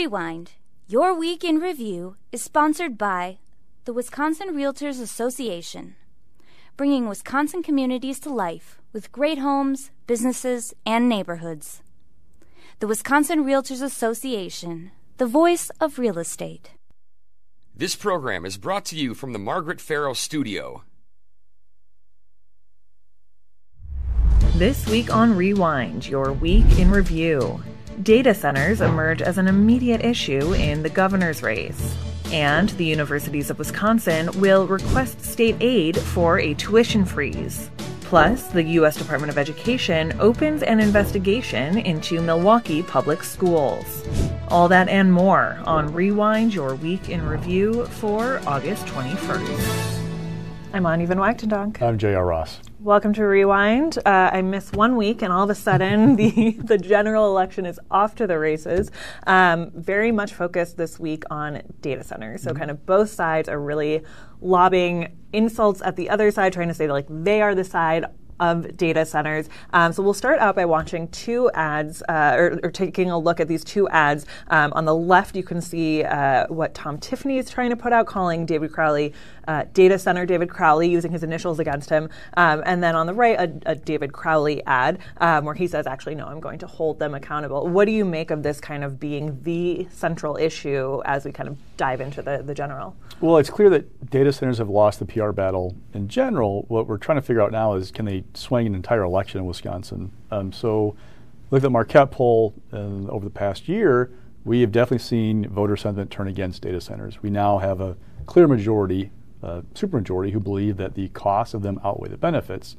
Rewind, your week in review, is sponsored by the Wisconsin Realtors Association, bringing Wisconsin communities to life with great homes, businesses, and neighborhoods. The Wisconsin Realtors Association, the voice of real estate. This program is brought to you from the Margaret Farrow Studio. This week on Rewind, your week in review. Data centers emerge as an immediate issue in the governor's race. And the universities of Wisconsin will request state aid for a tuition freeze. Plus, the U.S. Department of Education opens an investigation into Milwaukee public schools. All that and more on Rewind, your week in review for August 21st. I'm Anya Van Wachtendonk. I'm J.R. Ross. Welcome to Rewind. I missed 1 week, and all of a sudden, the general election is off to the races. Very much focused this week on data centers. So kind of both sides are really lobbing insults at the other side, trying to say like they are the side of data centers. So we'll start out by watching two ads, or taking a look at these two ads. On the left, you can see what Tom Tiffany is trying to put out, calling David Crowley data center David Crowley, using his initials against him. And then on the right, a David Crowley ad where he says, actually, no, I'm going to hold them accountable. What do you make of this kind of being the central issue as we kind of dive into the general? Well, it's clear that data centers have lost the PR battle in general. What we're trying to figure out now is, can they swing an entire election in Wisconsin? So look at the Marquette poll over the past year. We have definitely seen voter sentiment turn against data centers. We now have a clear majority, supermajority, who believe that the costs of them outweigh the benefits.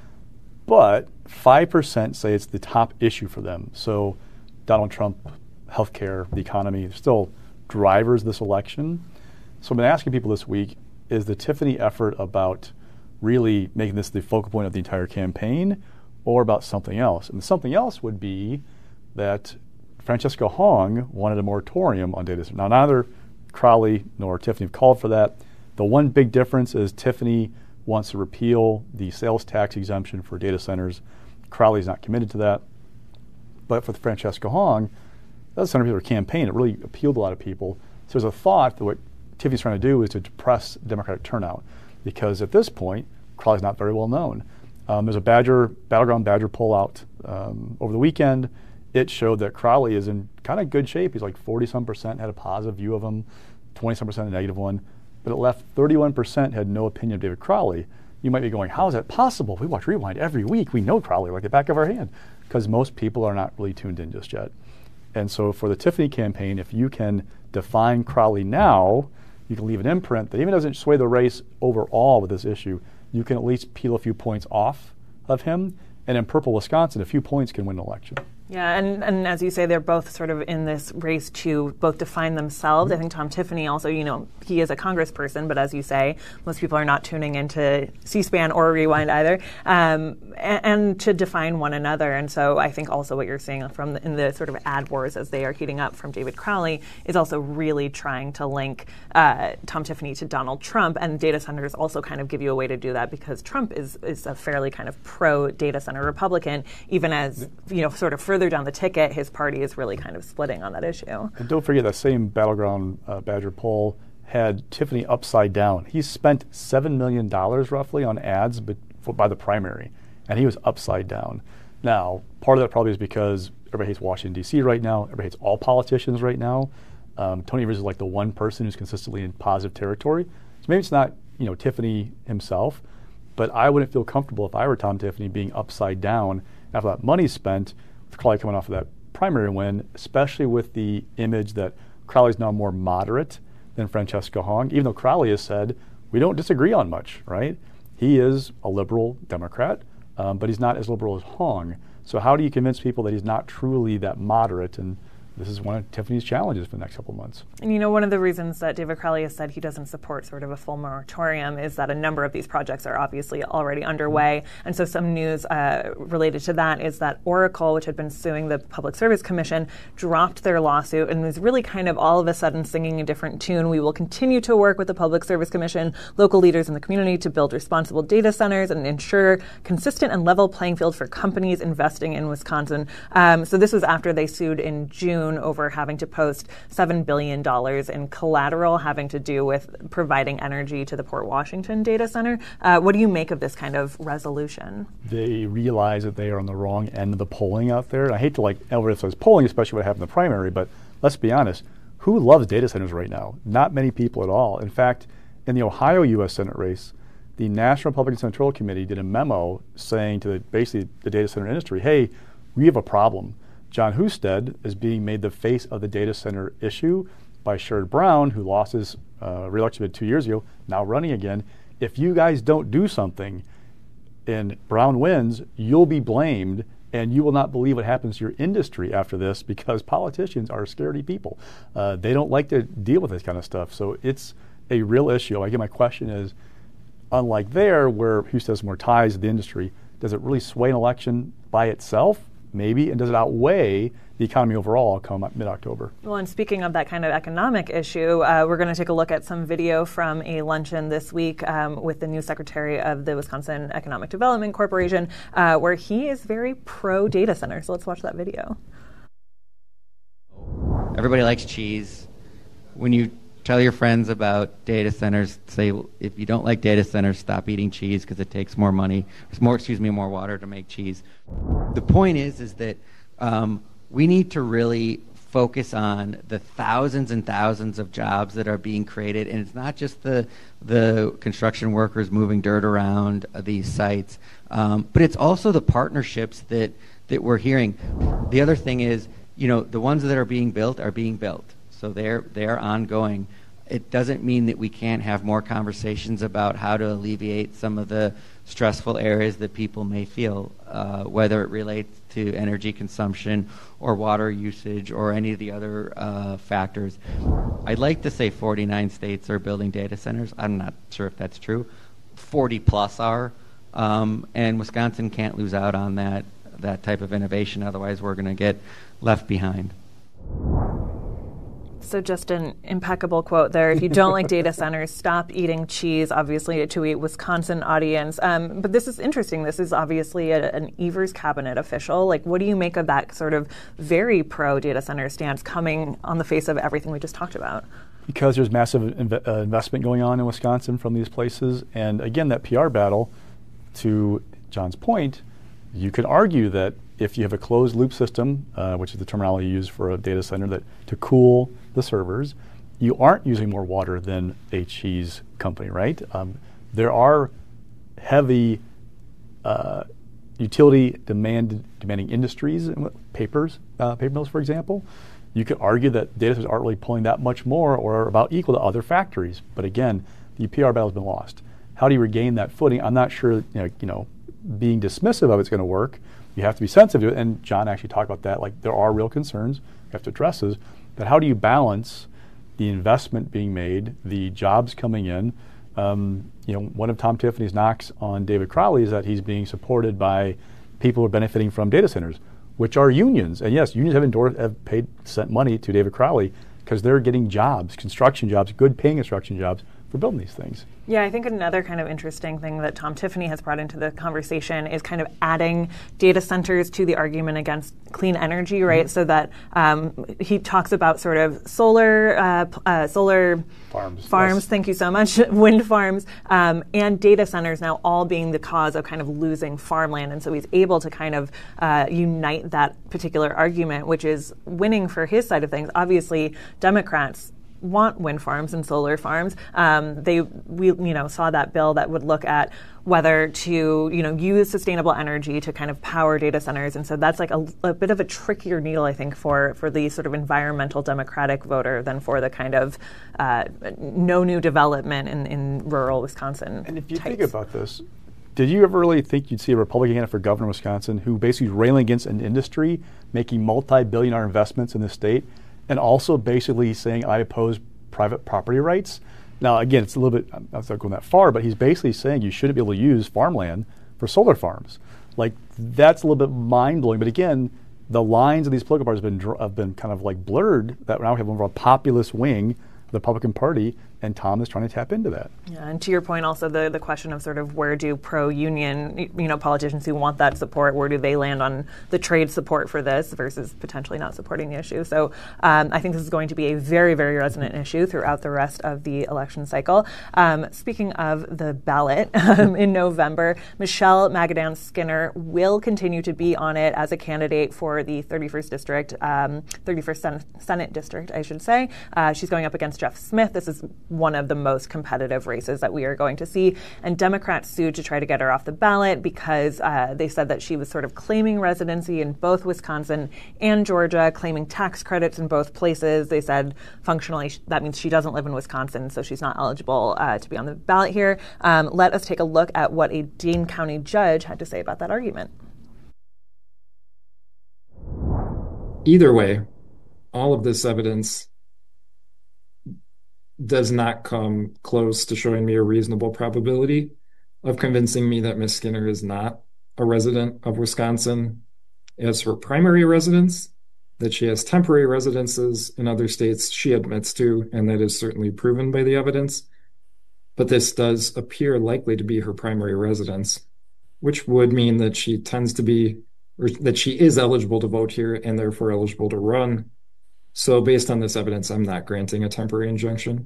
But 5% say it's the top issue for them. So Donald Trump, healthcare, the economy, still drivers this election. So I've been asking people this week, is the Tiffany effort about really making this the focal point of the entire campaign, or about something else? And something else would be that Francesca Hong wanted a moratorium on data centers. Now, neither Crowley nor Tiffany have called for that. The one big difference is Tiffany wants to repeal the sales tax exemption for data centers. Crowley's not committed to that. But for Francesca Hong, that's the centerpiece of her campaign. It really appealed to a lot of people. So there's a thought that what Tiffany's trying to do is to depress Democratic turnout, because at this point, Crowley's not very well known. There's a battleground Badger poll out over the weekend. It showed that Crowley is in kind of good shape. He's like 40-some% had a positive view of him, 20-some% a negative one. But it left 31% had no opinion of David Crowley. You might be going, how is that possible? We watch Rewind every week. We know Crowley like the back of our hand, because most people are not really tuned in just yet. And so for the Tiffany campaign, if you can define Crowley now, you can leave an imprint that even doesn't sway the race overall with this issue. You can at least peel a few points off of him. And in purple Wisconsin, a few points can win an election. Yeah, and as you say, they're both sort of in this race to both define themselves. I think Tom Tiffany also, he is a congressperson, but as you say, most people are not tuning into C-SPAN or Rewind either, and to define one another. And so I think also what you're seeing in the sort of ad wars as they are heating up from David Crowley is also really trying to link Tom Tiffany to Donald Trump, and data centers also kind of give you a way to do that, because Trump is a fairly kind of pro-data center Republican, even as, sort of further down the ticket, his party is really kind of splitting on that issue. And don't forget that same battleground Badger poll had Tiffany upside down. He spent $7 million roughly on ads by the primary, and he was upside down. Now, part of that probably is because everybody hates Washington, D.C. right now. Everybody hates all politicians right now. Tony Evers is like the one person who's consistently in positive territory. So maybe it's not, Tiffany himself, but I wouldn't feel comfortable if I were Tom Tiffany being upside down after that money spent, with Crowley coming off of that primary win, especially with the image that Crowley's now more moderate than Francesca Hong, even though Crowley has said, we don't disagree on much, right? He is a liberal Democrat, but he's not as liberal as Hong. So how do you convince people that he's not truly that moderate? And this is one of Tiffany's challenges for the next couple of months. And one of the reasons that David Crowley has said he doesn't support sort of a full moratorium is that a number of these projects are obviously already underway. And so some news related to that is that Oracle, which had been suing the Public Service Commission, dropped their lawsuit and was really kind of all of a sudden singing a different tune. We will continue to work with the Public Service Commission, local leaders in the community to build responsible data centers and ensure consistent and level playing field for companies investing in Wisconsin. So this was after they sued in June swoon over having to post $7 billion in collateral having to do with providing energy to the Port Washington data center. What do you make of this kind of resolution? They realize that they are on the wrong end of the polling out there. And I hate to emphasize polling, especially what happened in the primary, but let's be honest, who loves data centers right now? Not many people at all. In fact, in the Ohio U.S. Senate race, the National Republican Central Committee did a memo saying to basically the data center industry, hey, we have a problem. John Husted is being made the face of the data center issue by Sherrod Brown, who lost his re-election bid 2 years ago, now running again. If you guys don't do something and Brown wins, you'll be blamed, and you will not believe what happens to your industry after this, because politicians are scaredy people. They don't like to deal with this kind of stuff. So it's a real issue. Again, my question is, unlike there, where Husted has more ties to the industry, does it really sway an election by itself? Maybe. And does it outweigh the economy overall come mid-October? Well, and speaking of that kind of economic issue, we're going to take a look at some video from a luncheon this week with the new secretary of the Wisconsin Economic Development Corporation, where he is very pro-data center. So let's watch that video. Everybody likes cheese. When you tell your friends about data centers, say, if you don't like data centers, stop eating cheese because it takes more money, more water to make cheese. The point is that we need to really focus on the thousands and thousands of jobs that are being created, and it's not just the construction workers moving dirt around these sites, but it's also the partnerships that we're hearing. The other thing is, the ones that are being built. So they're ongoing. It doesn't mean that we can't have more conversations about how to alleviate some of the stressful areas that people may feel, whether it relates to energy consumption or water usage or any of the other factors. I'd like to say 49 states are building data centers. I'm not sure if that's true. 40 plus are, and Wisconsin can't lose out on that type of innovation. Otherwise, we're going to get left behind. So just an impeccable quote there. If you don't like data centers, stop eating cheese, obviously to a Wisconsin audience. But this is interesting. This is obviously an Evers cabinet official. What do you make of that sort of very pro-data center stance coming on the face of everything we just talked about? Because there's massive investment going on in Wisconsin from these places. And again, that PR battle, to John's point, you could argue that if you have a closed loop system, which is the terminology used for a data center, that to cool the servers, you aren't using more water than a cheese company, right? There are heavy utility demanding industries, paper mills, for example. You could argue that data centers aren't really pulling that much more or about equal to other factories. But again, the PR battle has been lost. How do you regain that footing? I'm not sure, being dismissive of it's going to work. You have to be sensitive to it, and John actually talked about that. There are real concerns you have to address those, but how do you balance the investment being made, the jobs coming in? One of Tom Tiffany's knocks on David Crowley is that he's being supported by people who are benefiting from data centers, which are unions. And yes, unions have sent money to David Crowley because they're getting jobs, construction jobs, good paying construction jobs for building these things. Yeah, I think another kind of interesting thing that Tom Tiffany has brought into the conversation is kind of adding data centers to the argument against clean energy, right? Mm-hmm. So that he talks about sort of solar farms. Yes. Thank you so much. Wind farms and data centers now all being the cause of kind of losing farmland. And so he's able to kind of unite that particular argument, which is winning for his side of things. Obviously, Democrats want wind farms and solar farms. We saw that bill that would look at whether to use sustainable energy to kind of power data centers, and so that's a bit of a trickier needle, I think, for the sort of environmental Democratic voter than for the kind of no new development in rural Wisconsin. And if you think about this, did you ever really think you'd see a Republican candidate for governor of Wisconsin who basically is railing against an industry making multi-billion-dollar investments in the state, and also basically saying, I oppose private property rights? Now, again, it's a little bit, I'm not going that far, but he's basically saying you shouldn't be able to use farmland for solar farms. That's a little bit mind-blowing. But again, the lines of these political parties have been kind of blurred, that now we have more of a populist wing of the Republican Party, and Tom is trying to tap into that. Yeah, and to your point, also the question of sort of where do pro-union, politicians who want that support, where do they land on the trade support for this versus potentially not supporting the issue? So I think this is going to be a very, very resonant issue throughout the rest of the election cycle. Speaking of the ballot, in November, Michelle Magadan Skinner will continue to be on it as a candidate for the 31st District, 31st Senate District, I should say. She's going up against Jeff Smith. This is one of the most competitive races that we are going to see. And Democrats sued to try to get her off the ballot because they said that she was sort of claiming residency in both Wisconsin and Georgia, claiming tax credits in both places. They said functionally that means she doesn't live in Wisconsin, so she's not eligible to be on the ballot here. Let us take a look at what a Dane County judge had to say about that argument. Either way, all of this evidence does not come close to showing me a reasonable probability of convincing me that Ms. Skinner is not a resident of Wisconsin as her primary residence, that she has temporary residences in other states she admits to, and that is certainly proven by the evidence. But this does appear likely to be her primary residence, which would mean that she tends to be, or that she is eligible to vote here and therefore eligible to run. So based on this evidence, I'm not granting a temporary injunction.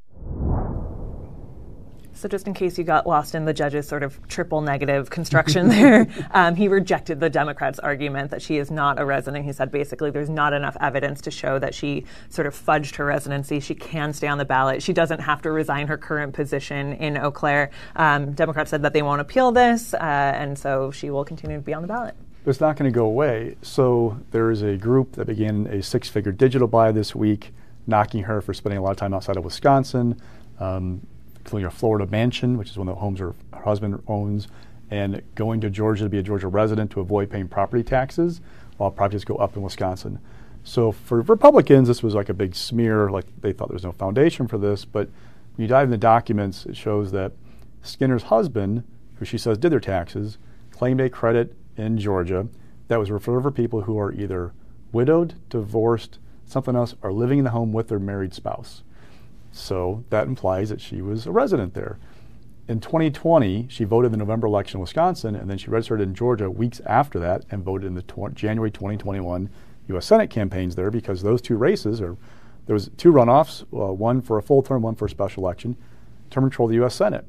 So just in case you got lost in the judge's sort of triple negative construction there, he rejected the Democrats' argument that she is not a resident. He said basically there's not enough evidence to show that she sort of fudged her residency. She can stay on the ballot. She doesn't have to resign her current position in Eau Claire. Democrats said that they won't appeal this, and so she will continue to be on the ballot. But it's not going to go away. So there is a group that began a 6-figure digital buy this week, knocking her for spending a lot of time outside of Wisconsin, including a Florida mansion, which is one of the homes her husband owns, and going to Georgia to be a Georgia resident to avoid paying property taxes while properties go up in Wisconsin. So for Republicans, this was like a big smear, like they thought there was no foundation for this. But when you dive in the documents, it shows that Skinner's husband, who she says did their taxes, claimed a credit in Georgia that was reserved for people who are either widowed, divorced, something else, or living in the home with their married spouse. So that implies that she was a resident there. In 2020, she voted in the November election in Wisconsin, and then she registered in Georgia weeks after that and voted in the January 2021 U.S. Senate campaigns there, because those two races, there was two runoffs, one for a full term, one for a special election, to control the U.S. Senate.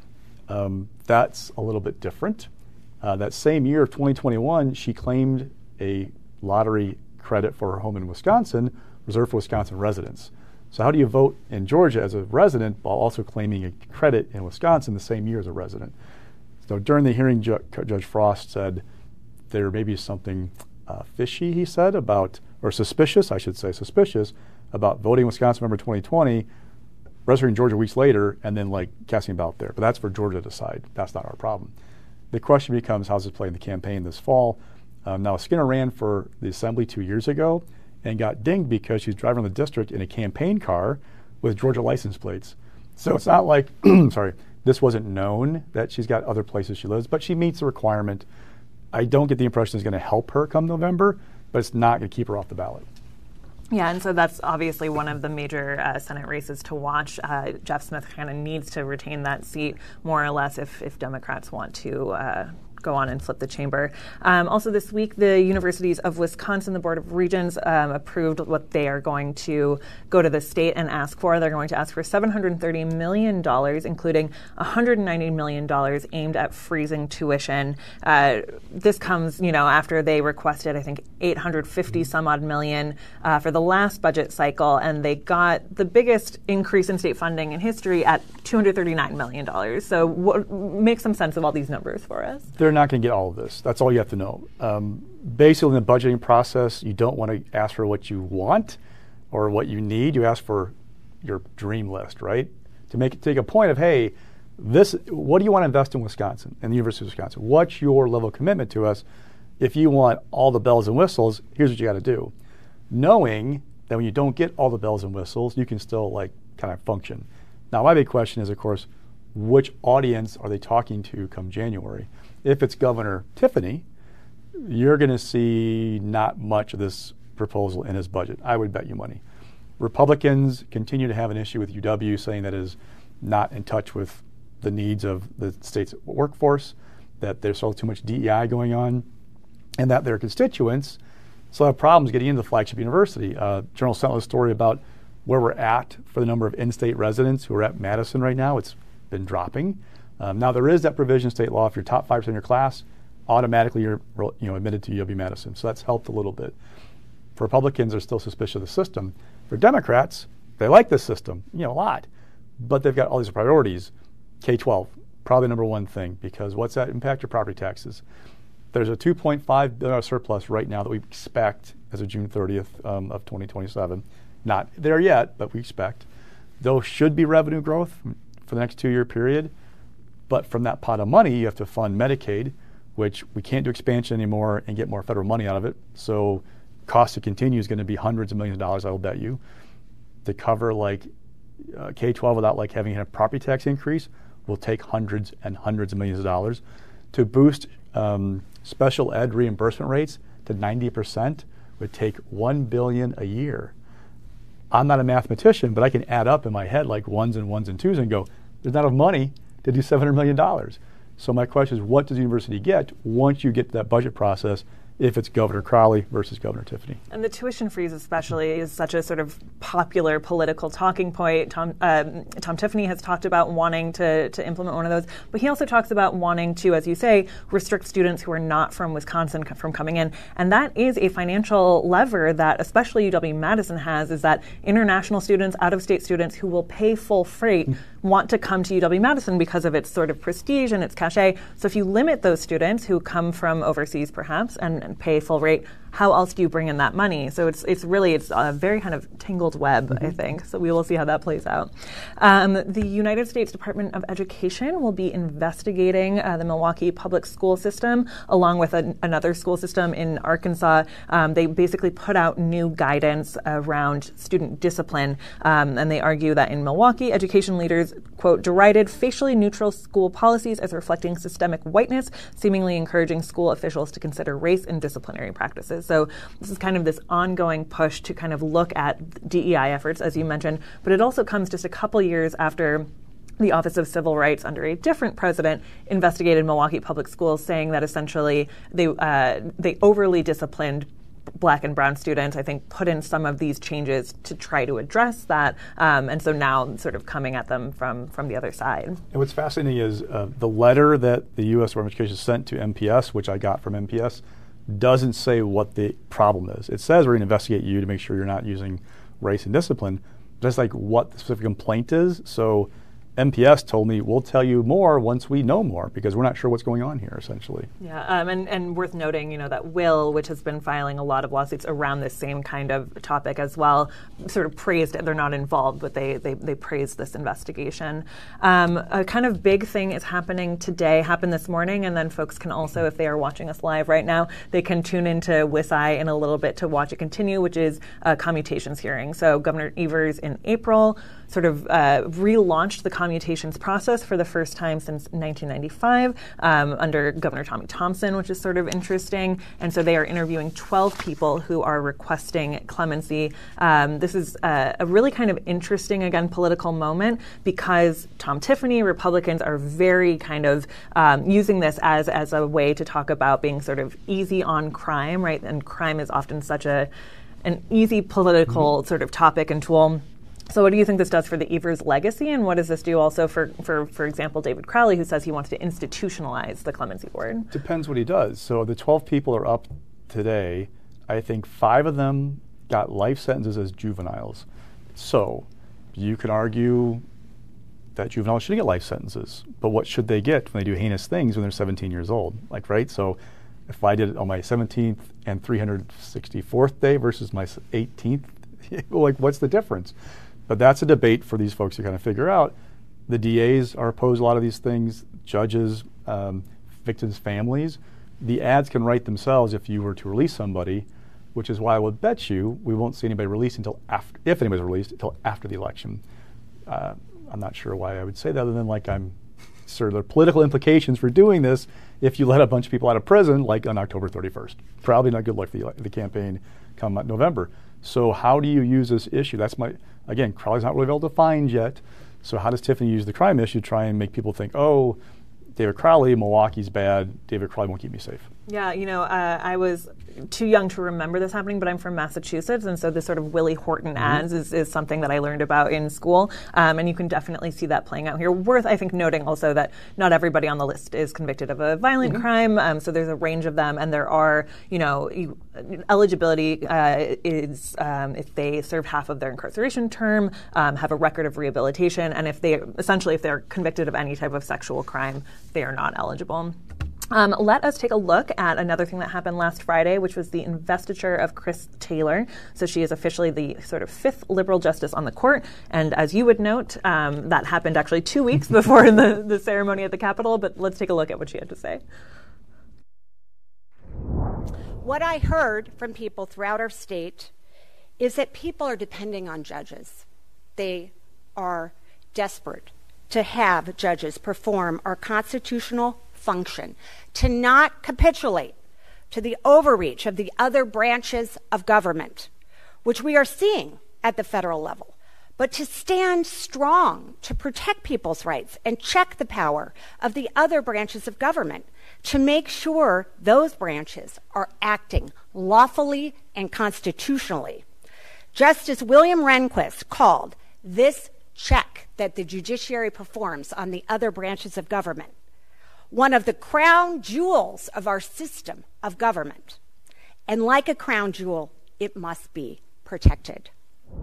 That's a little bit different. That same year of 2021, she claimed a lottery credit for her home in Wisconsin, reserved for Wisconsin residents. So how do you vote in Georgia as a resident while also claiming a credit in Wisconsin the same year as a resident? So during the hearing, Judge Frost said there may be something fishy, he said, about, or suspicious, I should say, suspicious about voting in Wisconsin November 2020, registering in Georgia weeks later, and then like casting a ballot there. But that's for Georgia to decide. That's not our problem. The question becomes, how's this play in the campaign this fall? Now, Skinner ran for the Assembly 2 years ago and got dinged because she's driving the district in a campaign car with Georgia license plates. So it's not like, this wasn't known that she's got other places she lives, but she meets the requirement. I don't get the impression it's going to help her come November, but it's not going to keep her off the ballot. Yeah, and so that's obviously one of the major Senate races to watch. Jeff Smith kind of needs to retain that seat more or less if Democrats want to go on and flip the chamber. Also this week, the Universities of Wisconsin, the Board of Regents, approved what they are going to go to the state and ask for. They're going to ask for $730 million, including $190 million aimed at freezing tuition. This comes, after they requested, I think, $850 some odd million for the last budget cycle, and they got the biggest increase in state funding in history at $239 million. So make some sense of all these numbers for us. They're not going to get all of this. That's all you have to know. Basically, in the budgeting process, you don't want to ask for what you want or what you need. You ask for your dream list, right? To take a point of, hey, what do you want to invest in Wisconsin, in the University of Wisconsin? What's your level of commitment to us? If you want all the bells and whistles, here's what you got to do. Knowing that when you don't get all the bells and whistles, you can still kind of function. Now, my big question is, of course, which audience are they talking to come January? If it's Governor Tiffany, you're going to see not much of this proposal in his budget. I would bet you money. Republicans continue to have an issue with UW, saying that it is not in touch with the needs of the state's workforce, that there's still too much DEI going on, and that their constituents still have problems getting into the flagship university. Journal Sentinel has a story about where we're at for the number of in-state residents who are at Madison right now. It's been dropping. Now there is that provision in state law, if you're top 5% in your class, automatically you're admitted to UW-Madison. So that's helped a little bit. For Republicans, they're still suspicious of the system. For Democrats, they like this system, a lot. But they've got all these priorities. K-12, probably number one thing, because what's that impact? Your property taxes. There's a $2.5 billion surplus right now that we expect as of June 30th of 2027. Not there yet, but we expect. Those should be revenue growth for the next 2-year period. But from that pot of money, you have to fund Medicaid, which we can't do expansion anymore and get more federal money out of it. So cost to continue is going to be hundreds of millions of dollars, I will bet you. To cover K-12 without having a property tax increase will take hundreds and hundreds of millions of dollars. To boost special ed reimbursement rates to 90% would take $1 billion a year. I'm not a mathematician, but I can add up in my head ones and twos and go, there's not enough money to do $700 million. So my question is, what does the university get once you get to that budget process, if it's Governor Crowley versus Governor Tiffany? And the tuition freeze especially is such a sort of popular political talking point. Tom Tiffany has talked about wanting to implement one of those, but he also talks about wanting to, as you say, restrict students who are not from Wisconsin from coming in. And that is a financial lever that especially UW-Madison has, is that international students, out-of-state students who will pay full freight want to come to UW-Madison because of its sort of prestige and its cachet. So if you limit those students who come from overseas perhaps and pay full rate, how else do you bring in that money? So it's a very kind of tangled web, I think. So we will see how that plays out. The United States Department of Education will be investigating the Milwaukee public school system along with another school system in Arkansas. They basically put out new guidance around student discipline, and they argue that in Milwaukee, education leaders, quote, derided facially neutral school policies as reflecting systemic whiteness, seemingly encouraging school officials to consider race in disciplinary practices. So this is kind of this ongoing push to kind of look at DEI efforts, as you mentioned, but it also comes just a couple years after the Office of Civil Rights under a different president investigated Milwaukee public schools, saying that essentially they overly disciplined Black and brown students. I think put in some of these changes to try to address that, and so now sort of coming at them from the other side. And what's fascinating is the letter that the U.S. Department of Education sent to MPS, which I got from MPS, doesn't say what the problem is. It says we're going to investigate you to make sure you're not using race and discipline. Just what the specific complaint is. So MPS told me, we'll tell you more once we know more, because we're not sure what's going on here, essentially. Yeah, and worth noting, that Will, which has been filing a lot of lawsuits around this same kind of topic as well, sort of praised it. They're not involved, but they praised this investigation. A kind of big thing is happening today, happened this morning, and then folks can also, if they are watching us live right now, they can tune into WISI in a little bit to watch it continue, which is a commutations hearing. So Governor Evers in April sort of relaunched the commutations process for the first time since 1995 under Governor Tommy Thompson, which is sort of interesting. And so they are interviewing 12 people who are requesting clemency. This is a really kind of interesting, again, political moment, because Tom Tiffany, Republicans are very kind of using this as a way to talk about being sort of easy on crime, right? And crime is often such an easy political sort of topic and tool. So what do you think this does for the Evers legacy, and what does this do also for example, David Crowley, who says he wants to institutionalize the Clemency Board? Depends what he does. So the 12 people are up today. I think 5 of them got life sentences as juveniles. So you could argue that juveniles should get life sentences, but what should they get when they do heinous things when they're 17 years old? Right? So if I did it on my 17th and 364th day versus my 18th, what's the difference? But that's a debate for these folks to kind of figure out. The DAs are opposed to a lot of these things, judges, victims' families. The ads can write themselves if you were to release somebody, which is why I would bet you we won't see anybody released until after, if anybody's released, until after the election. I'm not sure why I would say that, other than I'm sure there are political implications for doing this if you let a bunch of people out of prison, on October 31st. Probably not good luck for the campaign come November. So how do you use this issue? Again, Crowley's not really well defined yet. So how does Tiffany use the crime issue to try and make people think, oh, David Crowley, Milwaukee's bad, David Crowley won't keep me safe? Yeah, I was too young to remember this happening, but I'm from Massachusetts, and so this sort of Willie Horton ads is something that I learned about in school, and you can definitely see that playing out here. Worth, I think, noting also that not everybody on the list is convicted of a violent crime, so there's a range of them, and there are, eligibility is if they serve half of their incarceration term, have a record of rehabilitation, and if they're convicted of any type of sexual crime, they are not eligible. Let us take a look at another thing that happened last Friday, which was the investiture of Chris Taylor. So she is officially the sort of fifth liberal justice on the court. And as you would note, that happened actually 2 weeks before the ceremony at the Capitol. But let's take a look at what she had to say. What I heard from people throughout our state is that people are depending on judges. They are desperate to have judges perform our constitutional function, to not capitulate to the overreach of the other branches of government, which we are seeing at the federal level, but to stand strong to protect people's rights and check the power of the other branches of government, to make sure those branches are acting lawfully and constitutionally. Justice William Rehnquist called this check that the judiciary performs on the other branches of government one of the crown jewels of our system of government. And like a crown jewel, it must be protected.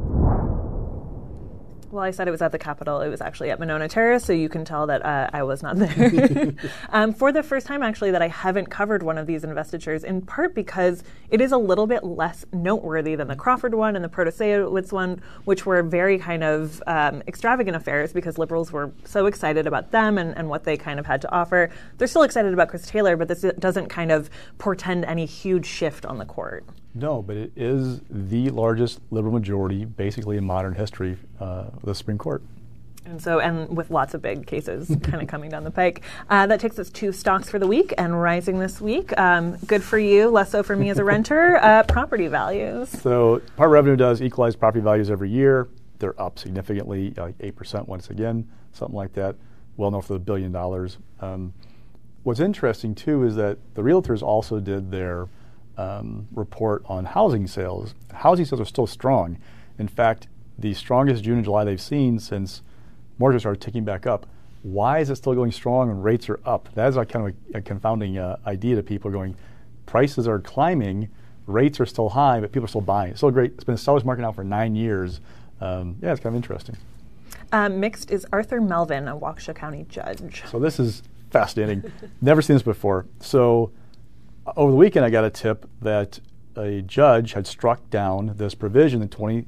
Well, I said it was at the Capitol. It was actually at Monona Terrace, so you can tell that I was not there. For the first time, actually, that I haven't covered one of these investitures, in part because it is a little bit less noteworthy than the Crawford one and the Protasiewicz one, which were very kind of extravagant affairs because liberals were so excited about them and what they kind of had to offer. They're still excited about Chris Taylor, but this doesn't kind of portend any huge shift on the court. No, but it is the largest liberal majority, basically in modern history, the Supreme Court. And with lots of big cases kind of coming down the pike. That takes us to stocks for the week and rising this week. Good for you, less so for me as a renter. Property values. So part revenue does equalize property values every year. They're up significantly, like 8% once again, something like that, well north of $1 billion. What's interesting, too, is that the realtors also did their report on housing sales. Housing sales are still strong. In fact, the strongest June and July they've seen since mortgages started ticking back up. Why is it still going strong when rates are up? That is kind of a confounding idea to people going, prices are climbing, rates are still high, but people are still buying. It's still great. It's been a seller's market now for 9 years. It's kind of interesting. Mixed is Arthur Melvin, a Waukesha County judge. So this is fascinating. Never seen this before. So over the weekend, I got a tip that a judge had struck down this provision in the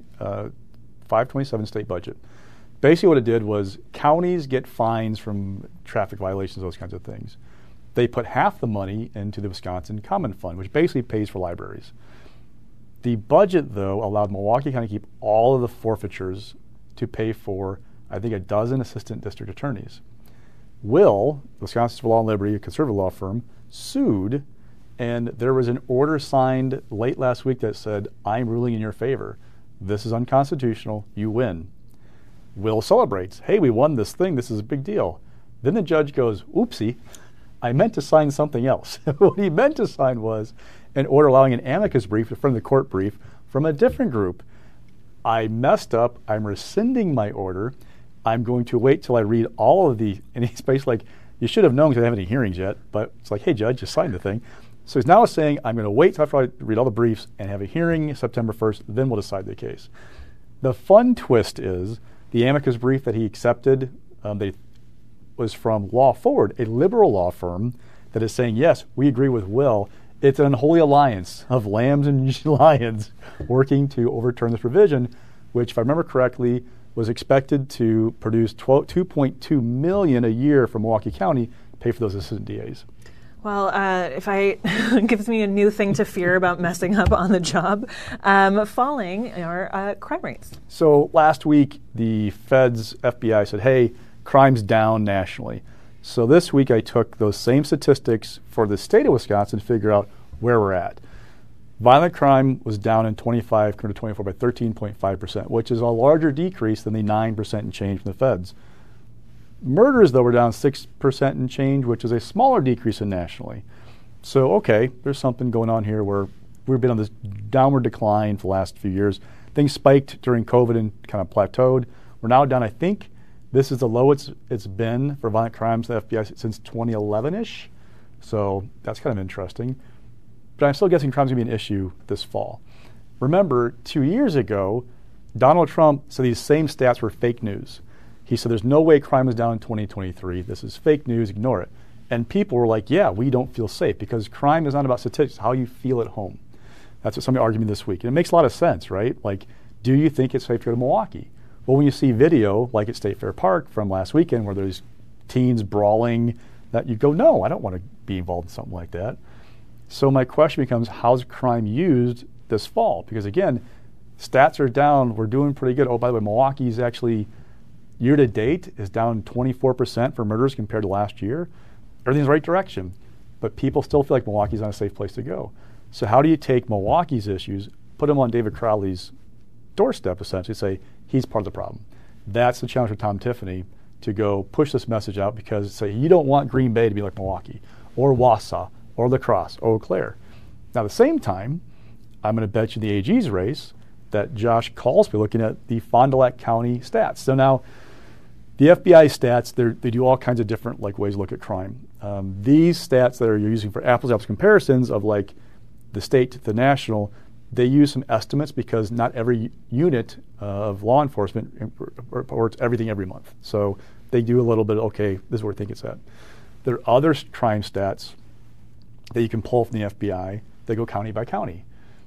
527 state budget. Basically what it did was counties get fines from traffic violations, those kinds of things. They put half the money into the Wisconsin Common Fund, which basically pays for libraries. The budget, though, allowed Milwaukee County to keep all of the forfeitures to pay for, I think, a dozen assistant district attorneys. Will, Wisconsin for Law and Liberty, a conservative law firm, sued, and there was an order signed late last week that said, I'm ruling in your favor. This is unconstitutional. You win. Will celebrates. Hey, we won this thing. This is a big deal. Then the judge goes, oopsie, I meant to sign something else. What he meant to sign was an order allowing an amicus brief from the court brief from a different group. I messed up. I'm rescinding my order. I'm going to wait till I read all of the, and he's basically like, you should have known because I haven't had any hearings yet, but it's like, hey, judge, just sign the thing. So he's now saying, I'm going to wait till after I read all the briefs and have a hearing September 1st, then we'll decide the case. The fun twist is the amicus brief that he accepted was from Law Forward, a liberal law firm that is saying, yes, we agree with Will. It's an unholy alliance of lambs and lions working to overturn this provision, which, if I remember correctly, was expected to produce $2.2 million a year for Milwaukee County to pay for those assistant DAs. Well, gives me a new thing to fear about messing up on the job. Falling are crime rates. So last week, the Fed's FBI said, hey, crime's down nationally. So this week I took those same statistics for the state of Wisconsin to figure out where we're at. Violent crime was down in 25 compared to 24 by 13.5%, which is a larger decrease than the 9% and change from the feds. Murders, though, were down 6% and change, which is a smaller decrease than nationally. So, okay, there's something going on here where we've been on this downward decline for the last few years. Things spiked during COVID and kind of plateaued. We're now down, I think, this is the lowest it's been for violent crimes in the FBI since 2011-ish. So that's kind of interesting. But I'm still guessing crime's going to be an issue this fall. Remember, 2 years ago, Donald Trump said these same stats were fake news. He said there's no way crime is down in 2023. This is fake news, ignore it. And people were like, yeah, we don't feel safe because crime is not about statistics, how you feel at home. That's what somebody argued me this week. And it makes a lot of sense, right? Like, do you think it's safe to go to Milwaukee? Well, when you see video, like at State Fair Park from last weekend, where there's teens brawling, that you go, no, I don't want to be involved in something like that. So my question becomes, how's crime used this fall? Because again, stats are down. We're doing pretty good. Oh, by the way, Milwaukee's actually, year to date, is down 24% for murders compared to last year. Everything's the right direction. But people still feel like Milwaukee's not a safe place to go. So how do you take Milwaukee's issues, put them on David Crowley's doorstep, essentially, say he's part of the problem? That's the challenge for Tom Tiffany, to go push this message out, because say you don't want Green Bay to be like Milwaukee or Wausau or La Crosse or Eau Claire. Now, at the same time, I'm going to bet you the AG's race that Josh Call's be looking at the Fond du Lac County stats. So now, the FBI stats, they do all kinds of different ways to look at crime. These stats that are using for apples-to-apples comparisons of like the state to the national, they use some estimates because not every unit of law enforcement reports everything every month. So they do a little bit, okay, this is where I think it's at. There are other crime stats that you can pull from the FBI that go county by county.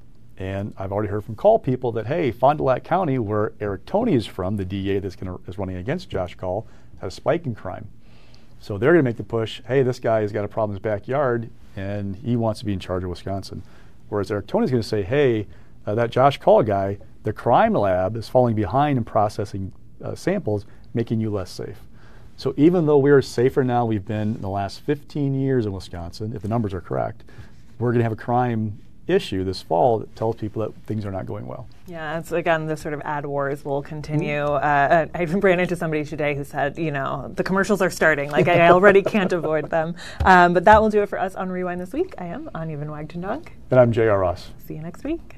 And I've already heard from Call people that, hey, Fond du Lac County, where Eric Toney is from, the DA is running against Josh Call, has a spike in crime. So they're going to make the push, hey, this guy has got a problem in his backyard, and he wants to be in charge of Wisconsin. Whereas Eric Toney's going to say, hey, that Josh Call guy, the crime lab is falling behind in processing samples, making you less safe. So even though we're safer now we've been in the last 15 years in Wisconsin, if the numbers are correct, we're going to have a crime issue this fall that tells people that things are not going well. Yeah, it's again, the sort of ad wars will continue. I even ran into somebody today who said, the commercials are starting. Like, I already can't avoid them. But that will do it for us on Rewind this week. I am Anya Van Wagtendonk. And I'm J.R. Ross. See you next week.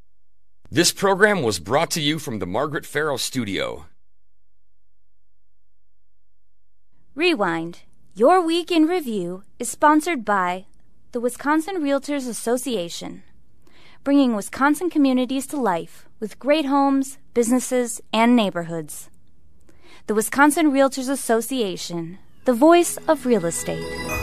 This program was brought to you from the Margaret Farrell Studio. Rewind, Your Week in Review, is sponsored by the Wisconsin Realtors Association, bringing Wisconsin communities to life with great homes, businesses, and neighborhoods. The Wisconsin Realtors Association, the voice of real estate.